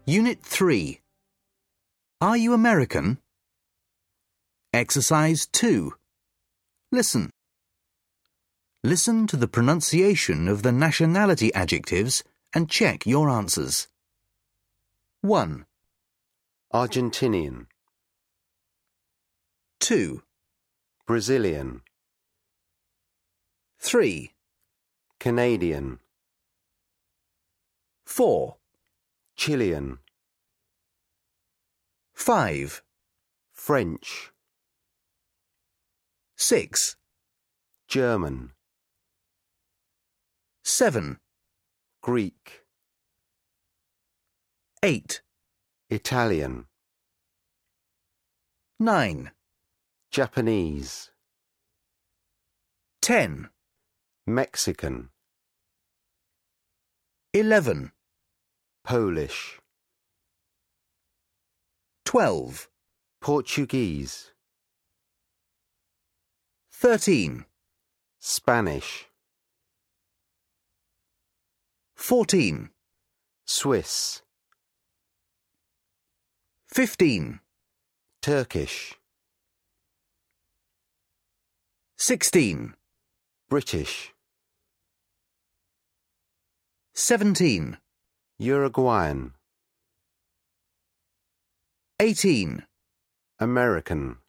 Unit 3. Are you American? Exercise 2. Listen. Listen to the pronunciation of the nationality adjectives and check your answers. 1, Argentinian, 2, Brazilian, 3, Canadian, 4, Chilean, 5, French, 6, German, 7, Greek, 8, Italian, 9, Japanese, 10, Mexican, 11, Polish, 12, Portuguese, 13, Spanish, 14, Swiss, 15, Turkish, 16, British, 17, Uruguayan, 18, American.